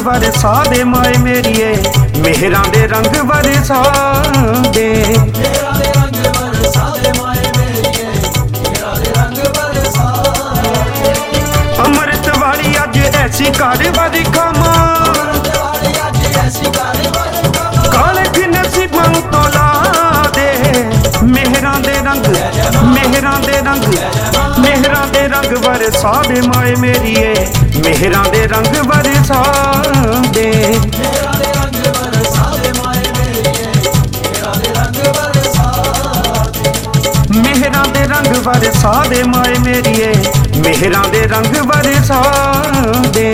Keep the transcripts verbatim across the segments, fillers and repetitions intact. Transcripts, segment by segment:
ਵਰਸਾ ਦੇ ਮਾਏ ਮੇਰੀਏ, ਮਿਹਰਾਂ ਦੇ ਰੰਗ ਵਰਸਾ ਦੇ। ਮਿਹਰਾਂ ਦੇ ਰੰਗ ਵਰਸਾ ਦੇ ਮਾਏ ਮੇਰੀਏ, ਮਿਹਰਾਂ ਦੇ ਰੰਗ ਵਰਸਾ ਦੇ। ਅੰਮ੍ਰਿਤ ਵਾਲੀ ਅੱਜ ਐਸੀ ਘਰ ਵਰਖਾ ਮਾਂ, ਅੰਮ੍ਰਿਤ ਵਾਲੀ ਅੱਜ ਐਸੀ ਘਰ ਵਰਖਾ ਮਾਂ। ਕਾਲੇ ਕਿ ਨਸੀਬਾਂ ਨੂੰ ਤੋਲਾ ਦੇ, ਮਿਹਰਾਂ ਦੇ ਰੰਗ, ਮਿਹਰਾਂ ਦੇ ਰੰਗ, ਮਿਹਰਾਂ ਦੇ ਰੰਗ ਵਰਸਾ ਦੇ ਮਾਏ ਮੇਰੀਏ, ਮਿਹਰਾਂ ਦੇ ਰੰਗ ਵਰਸਾ ਦੇ। ਮਿਹਰਾਂ ਦੇ ਰੰਗ ਵਰਸਾ ਦੇ ਮਾਏ ਮੇਰੀਏ, ਮਿਹਰਾਂ ਦੇ ਰੰਗ ਵਰਸਾ ਦੇ। ਮਿਹਰਾਂ ਦੇ ਰੰਗ ਵਰਸਾ ਦੇ ਮਾਏ ਮੇਰੀਏ, ਮਿਹਰਾਂ ਦੇ ਰੰਗ ਵਰਸਾ ਦੇ।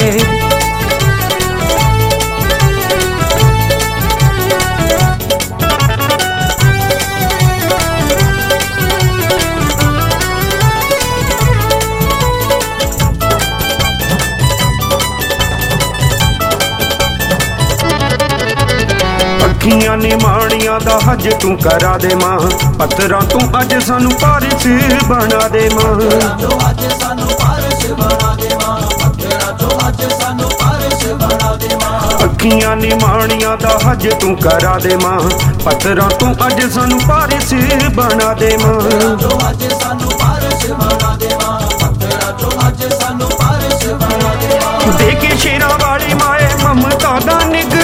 ਅੱਖੀਆਂ ਨੇ ਮਾਣੀਆਂ ਦਾ ਹੱਜ ਤੂੰ ਕਰਾ ਦੇ ਮਾਂ, ਪੱਥਰਾਂ ਤੂੰ ਅੱਜ ਸਾਨੂੰ ਪਾਰਿਸ ਬਣਾ ਦੇ ਮਾਂ। ਪੱਥਰਾਂ ਤੋਂ ਅੱਜ ਸਾਨੂੰ ਪਾਰਿਸ ਬਣਾ ਦੇ ਮਾਂ, ਪੱਥਰਾਂ ਤੋਂ ਅੱਜ ਸਾਨੂੰ ਪਾਰਿਸ ਬਣਾ ਦੇ ਮਾਂ। ਅੱਖੀਆਂ ਨੇ ਮਾਣੀਆਂ ਦਾ ਹੱਜ ਤੂੰ ਕਰਾ ਦੇ ਮਾਂ, ਪੱਥਰਾਂ ਤੂੰ ਅੱਜ ਸਾਨੂੰ ਪਾਰਿਸ ਬਣਾ ਦੇ ਮਾਂ। ਪੱਥਰਾਂ ਤੋਂ ਅੱਜ ਸਾਨੂੰ ਪਾਰਿਸ ਬਣਾ ਦੇ ਮਾਂ, ਪੱਥਰਾਂ ਤੋਂ ਅੱਜ ਸਾਨੂੰ ਪਾਰਿਸ ਬਣਾ ਦੇ ਮਾਂ। ਦੇ ਕੇ ਸ਼ੇਰਾਂ ਵਾਲੀ ਮਾਏ ਮਮਤਾ ਦਾ ਨਿੱਘ,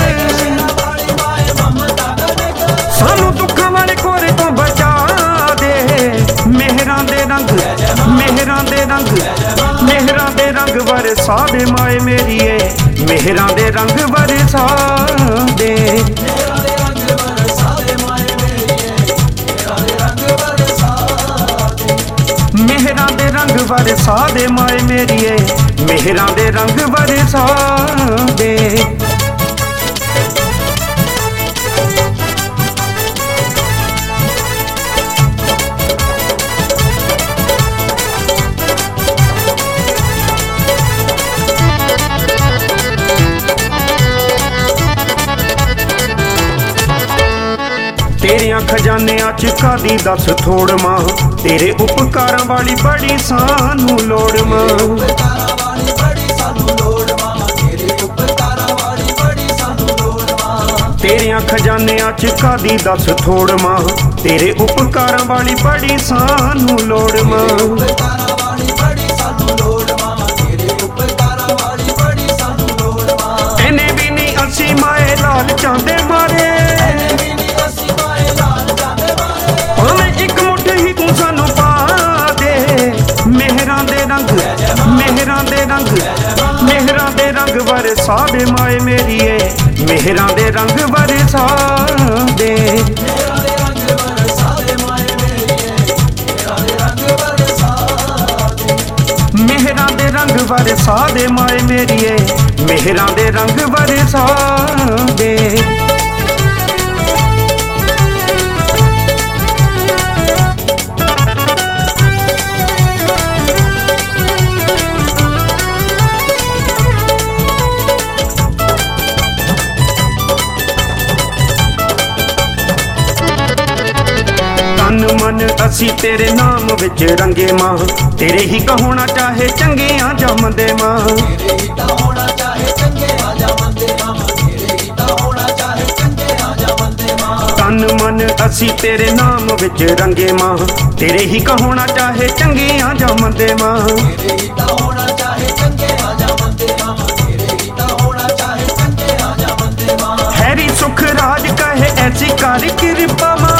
ਸਾਨੂੰ ਦੁੱਖਾਂ ਵਾਲੇ ਕੋਰੇ ਤੋਂ ਬਚਾ ਦੇ। ਮਿਹਰਾਂ ਦੇ ਰੰਗ, ਮਿਹਰਾਂ ਦੇ ਰੰਗ, ਮਿਹਰਾਂ ਦੇ ਰੰਗ ਵਰਸਾ ਦੇ ਮਾਏ ਮੇਰੀਏ, ਮਿਹਰਾਂ ਦੇ ਰੰਗ ਵਰਸਾ ਦੇ। ਮਿਹਰਾਂ ਦੇ ਰੰਗ ਵਰਸਾ ਦੇ ਮਾਏ ਮੇਰੀਏ, ਮਿਹਰਾਂ ਦੇ ਰੰਗ ਵਰਸਾ ਦੇ। ਮਿਹਰਾਂ ਦੇ ਰੰਗ ਵਰਸਾ ਦੇ ਮਾਏ ਮੇਰੀਏ, ਮਿਹਰਾਂ ਦੇ ਰੰਗ ਵਰਸਾ ਦੇ। ਤੇਰਿਆਂ ਖਜ਼ਾਨਿਆਂ ਚ ਕਾਦੀ ਦੱਸ ਥੋੜ ਮਾਂ, ਤੇਰੇ ਉਪਕਾਰਾਂ ਵਾਲੀ ਬੜੀ ਸਾਨੂੰ ਲੋੜ ਮਾਂ। ਉਪਕਾਰਾਂ ਵਾਲੀ ਬੜੀ ਸਾਨੂੰ ਲੋੜ ਮਾਂ, ਤੇਰੇ ਉਪਕਾਰਾਂ ਵਾਲੀ ਬੜੀ ਸਾਨੂੰ ਲੋੜ ਮਾਂ। ਤੇਰਿਆਂ ਖਜ਼ਾਨਿਆਂ ਚ ਕਾਦੀ ਦੱਸ ਥੋੜ ਮਾਂ, ਤੇਰੇ ਉਪਕਾਰਾਂ ਵਾਲੀ ਬੜੀ ਸਾਨੂੰ ਲੋੜ ਮਾਂ। ਉਪਕਾਰਾਂ ਵਾਲੀ ਬੜੀ ਸਾਨੂੰ ਲੋੜ ਮਾਂ, ਤੇਰੇ ਉਪਕਾਰਾਂ ਵਾਲੀ ਬੜੀ ਸਾਨੂੰ ਲੋੜ ਮਾਂ। ਇਹਨੇ ਵੀ ਨਹੀਂ ਅਸੀਂ ਮਾਏ ਲਾਲਚਾਂ ਦੇ ਮਾਰੇ, ਭਾਵੇਂ ਇੱਕ ਮੁੱਠ ਹੀ ਤੂੰ ਸਾਨੂੰ ਪਾ ਦੇ। ਮਿਹਰਾਂ ਦੇ ਰੰਗ, ਮਿਹਰਾਂ ਦੇ ਰੰਗ, ਮਿਹਰਾਂ ਦੇ ਰੰਗ ਵਰਸਾ ਦੇ ਮਾਏ ਮੇਰੀਏ, ਮਿਹਰਾਂ ਦੇ ਰੰਗ ਵਰਸਾ ਦੇ। ਮਿਹਰਾਂ ਦੇ ਰੰਗ ਵਰਸਾ ਦੇ ਮਾਏ ਮੇਰੀਏ, ਮਿਹਰਾਂ ਦੇ ਰੰਗ ਵਰਸਾ ਦੇ। ਮਿਹਰਾਂ ਦੇ ਰੰਗ ਵਰਸਾ ਦੇ ਮਾਏ ਮੇਰੀਏ, ਮਿਹਰਾਂ ਦੇ ਰੰਗ ਵਰਸਾ ਦੇ। ਤਨ ਮਨ ਅਸੀਂ ਤੇਰੇ ਨਾਮ ਵਿੱਚ ਰੰਗੇ ਮਾਂ, ਤੇਰੇ ਹੀ ਕਹੋਣਾ ਚਾਹੇ ਚੰਗਿਆਂ ਜੰਮਦੇ ਮਾਂ। ਤੇਰੇ ਹੀ ਤਾਂ ਹੋਣਾ ਚਾਹੇ ਚੰਗੇ ਰਾਜਾ ਬੰਦੇ ਮਾਂ, ਤੇਰੇ ਹੀ ਤਾਂ ਹੋਣਾ ਚਾਹੇ ਚੰਗੇ ਰਾਜਾ ਬੰਦੇ ਮਾਂ। ਤਨ ਮਨ ਅਸੀਂ ਤੇਰੇ ਨਾਮ ਵਿੱਚ ਰੰਗੇ ਮਾਂ, ਤੇਰੇ ਹੀ ਕਹੋਣਾ ਚਾਹੇ ਚੰਗਿਆਂ ਜੰਮਦੇ ਮਾਂ। ਤੇਰੇ ਹੀ ਤਾਂ ਹੋਣਾ ਚਾਹੇ ਚੰਗੇ ਰਾਜਾ ਬੰਦੇ ਮਾਂ, ਤੇਰੇ ਹੀ ਤਾਂ ਹੋਣਾ ਚਾਹੇ ਚੰਗੇ ਰਾਜਾ ਬੰਦੇ ਮਾਂ। ਹੈਰੀ ਸੁਖ ਰਾਜ ਕਹੇ ਐਸੀ ਕਰ ਕਿਰਪਾ ਮਾਂ,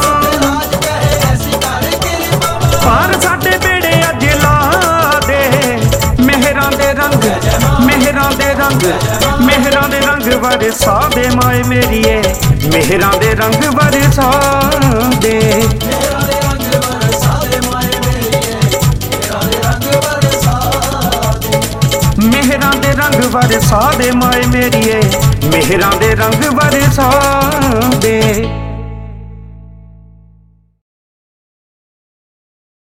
ਪਾਰ ਸਾਡੇ ਬੇੜੇ ਅੱਜ ਲਾ ਦੇ। ਮਿਹਰਾਂ ਦੇ ਰੰਗ, ਮਿਹਰਾਂ ਦੇ ਰੰਗ, ਮਿਹਰਾਂ ਦੇ ਰੰਗ ਵਰਸਾ ਦੇ ਮਾਏ ਮੇਰੀਏ, ਮਿਹਰਾਂ ਦੇ ਰੰਗ ਵਰਸਾ ਦੇ। ਮਿਹਰਾਂ ਦੇ ਰੰਗ ਵਰਸਾ ਦੇ ਮਾਏ ਮੇਰੀਏ, ਮਿਹਰਾਂ ਦੇ ਰੰਗ ਵਰਸਾ ਦੇ। ਮਿਹਰਾਂ ਦੇ ਰੰਗ ਵਰਸਾ ਦੇ ਮਾਏ ਮੇਰੀਏ, ਮਿਹਰਾਂ ਦੇ ਰੰਗ ਵਰਸਾ ਦੇ।